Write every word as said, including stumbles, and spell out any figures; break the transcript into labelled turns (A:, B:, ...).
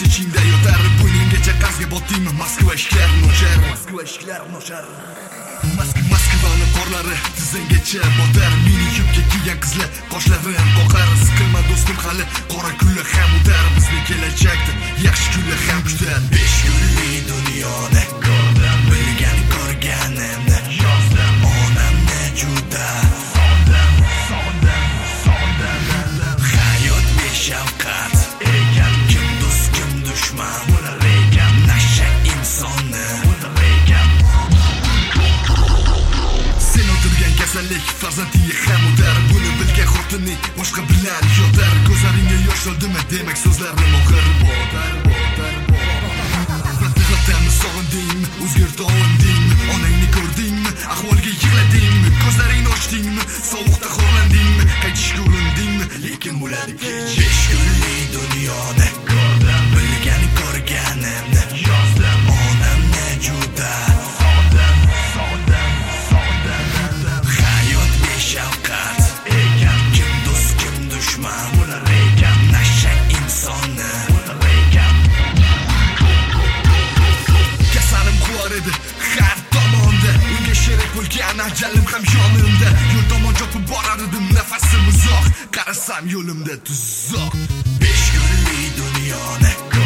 A: ichingda yotar. Bo'yninggacha qarzga botdingmi? Moskva ishlar nochar, Moskva ishlar nochar. Moskvani qorlari tizangacha botar. Mini yubka kiygan qizlar qoshlari ham qoqar. Siqilma do'stim, hali qora kunlar ham o'tar. Bizni kelajakda yaxshi kunlar ham kutar. Besh kunli dunyoni ko'rdim, bilgan ko'rganimni yozdim. Onamni juda sog'indim, sog'indim, sog'indim. Hayot beshafqat ekan, kim do'st kim dushman bo'lar ekan. Nasha insonni bo'lar ekan. Sen o'tirgan kasallik farzandiga ham o'tar. Buni bilgan xotining boshqa bilan yotar. Ko'zlaringga yosh oldimi? Demak so'zlarim og'ir botar, botar, botar. Vatanni sog'indingmi? O'zgarta olindingmi? Onangni ko'rdingmi? Ahvolga yig'ladingmi? Ko'zlaringni ochdingmi? Sovuqda xorlandingmi? Qaytishga urindingmi? Lekin bo'ladi kech. Besh kunli dunyoni ko'rdim, bilgan ko'rganimni yozdim. Onamni juda sog'indim, sog'indim, sog'indim. Hayot beshafqat ekan, kim do'st kim dushman bo'lar ekan. Nasha insonni bo'lar ekan. Kasalim quvar edi har tomonda, unga sherik bo'lgan ajalim ham yonimda. Yo'l tomon chopib borar edim, nafasim uzoq, qarasam yo'limda tuzoq. Besh kunli dunyoni